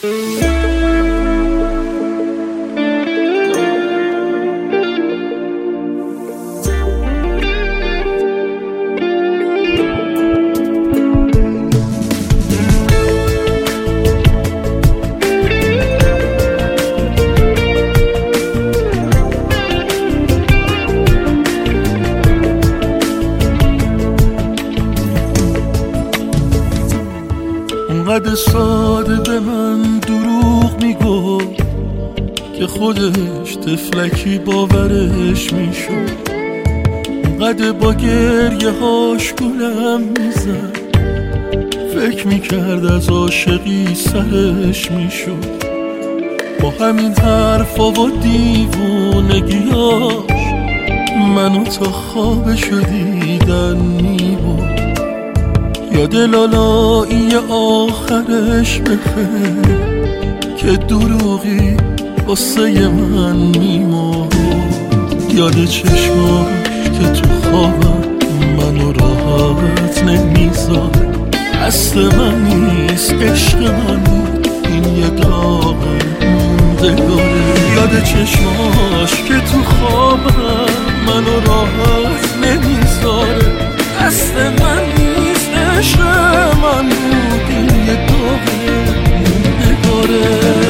انقدر ساده به من دروغ میگفت که خودش طفلکی باورش میشد. انقدر با گریه هاش گولم میزد، فکر میکرد از عاشقی سرش میشد. با همین حرفا و دیوونگیاش منو تا خوابشو دیدن میبرد. یاد لالایی آخرش بخیر که دروغی واسه من میمرد. یاد چشماش که تو خوابم منو راحت نمیذاره. اصل من نیست، عشق من بود، این یه داغ موندگاره. یاد چشماش که تو خوابم منو راحت نمیذاره. اصل من نیست، عشق من بود، این یه داغ موندگاره.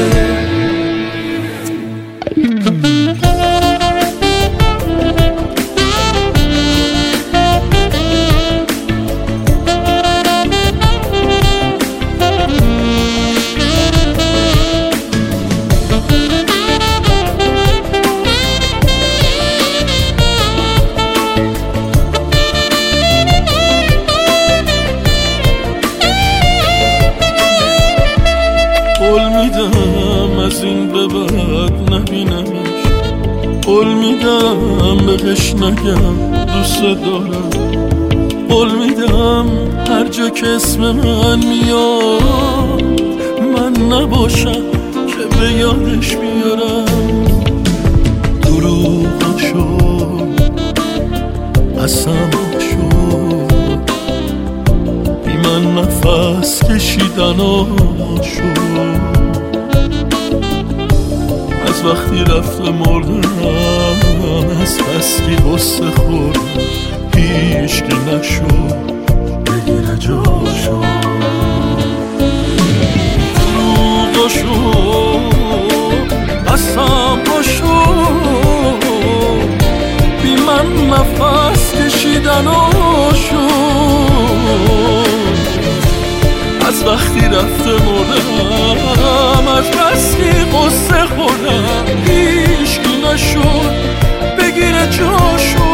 قول میدم از این به بعد نبینمش، قول میدم بهش نگم دوست دارم، قول میدم هر جا که اسم من میاد من نباشم که به یادش بیارم. دروغاشو قسماشو بی من نفس کشیدناشو از وقتی رفته مردم، از بس که غصه خوردم هیچکی نشد بگیره جاشو. دروغاشو قسماشو بی من نفس کشیدناشو از وقتی رفته مردم، از بس که غصه خوردم هیچکی نشد بگیره جاشو.